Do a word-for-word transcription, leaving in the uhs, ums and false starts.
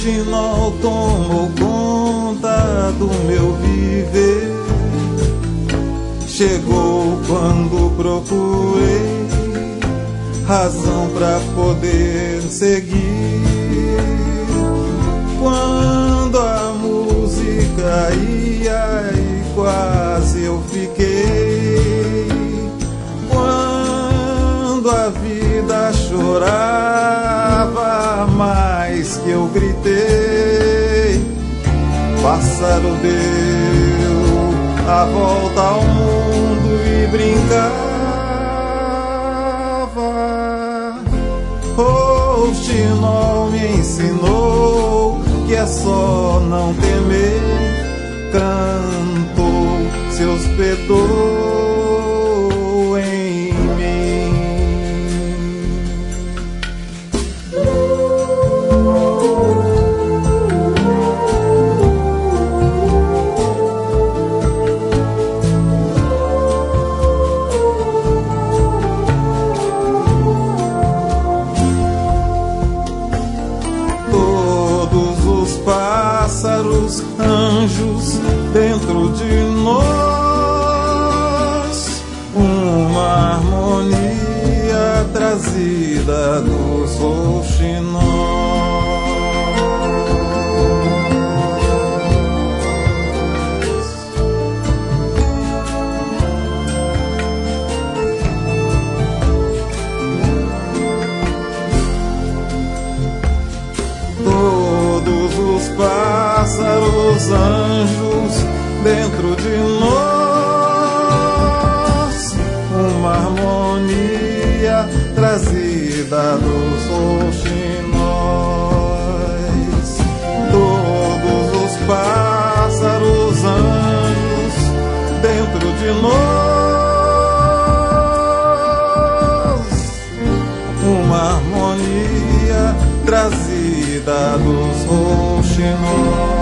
rouxinol tomou conta do meu viver. Chegou quando procurei razão pra poder seguir. Quando a música ia e quase eu fiquei. Quando a vida chorava mais que eu gritei. Pássaro deu a volta ao mundo e brincava. Rouxinol me ensinou que é só não temer. Cantou, se hospedou em mim. Pássaros, anjos dentro de nós, uma harmonia trazida dos rouxinóis. Pássaros, anjos dentro de nós, uma harmonia trazida dos rouxinóis. Todos os pássaros, anjos dentro de nós, uma harmonia trazida dos rouxinóis.